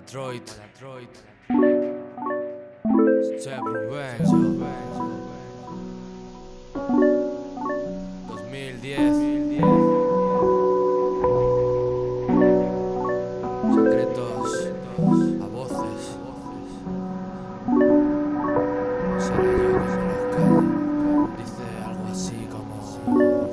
Detroit. Chef Rubén. 2010. Secretos a voces. Seré yo que me los calle. Dice algo así como...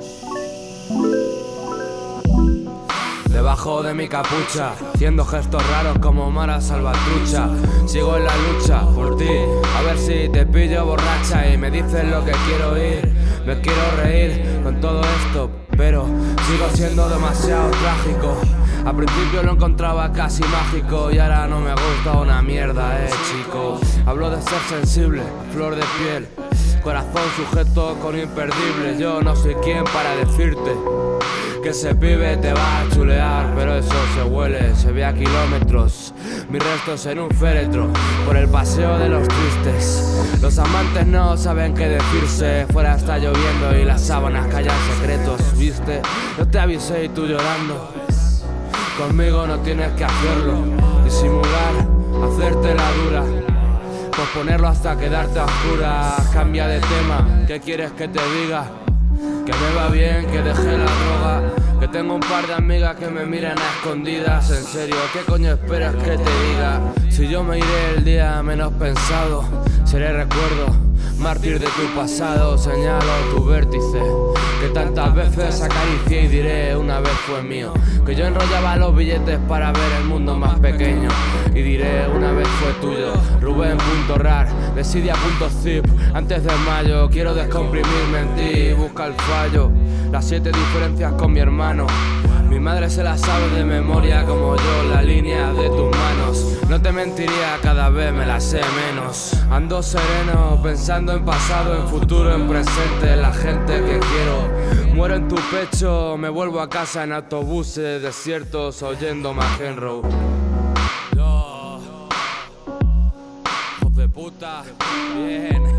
Debajo de mi capucha, haciendo gestos raros como Mara Salvatrucha. Sigo en la lucha por ti, a ver si te pillo borracha y me dices lo que quiero oír. Me quiero reír con todo esto, pero sigo siendo demasiado trágico. Al principio lo encontraba casi mágico y ahora no me gusta una mierda, chico. Hablo de ser sensible, a flor de piel, corazón sujeto con imperdible. Yo no soy quien para decirte que ese pibe te va a chulear, pero eso se huele, se ve a kilómetros. Mis restos en un féretro, por el paseo de los tristes. Los amantes no saben qué decirse, fuera está lloviendo y las sábanas callan secretos, ¿viste? Yo te avisé y tú llorando. Conmigo no tienes que hacerlo, disimular, hacerte la dura, posponerlo hasta quedarte a oscuras. Cambia de tema, ¿qué quieres que te diga? Que me va bien, que dejé la droga, que tengo un par de amigas que me miran a escondidas. En serio, ¿qué coño esperas que te diga? Si yo me iré el día menos pensado, seré recuerdo, mártir de tu pasado. Señalo tu vértice, que tantas veces acaricié y diré una vez fue mío. Que yo enrollaba los billetes para ver el mundo más pequeño y diré una vez fue tuyo. Rubén.rar, desidia.zip. Antes de mayo quiero descomprimirme en ti, busca el fallo, las 7 diferencias con mi hermano. Mi madre se la sabe de memoria como yo, la línea de tus manos. No te mentiría, cada vez me la sé menos. Ando sereno, pensando en pasado, en futuro, en presente, en la gente que quiero. Muero en tu pecho, me vuelvo a casa en autobuses desiertos oyendo McEnroe. Yo, hijos de puta, bien.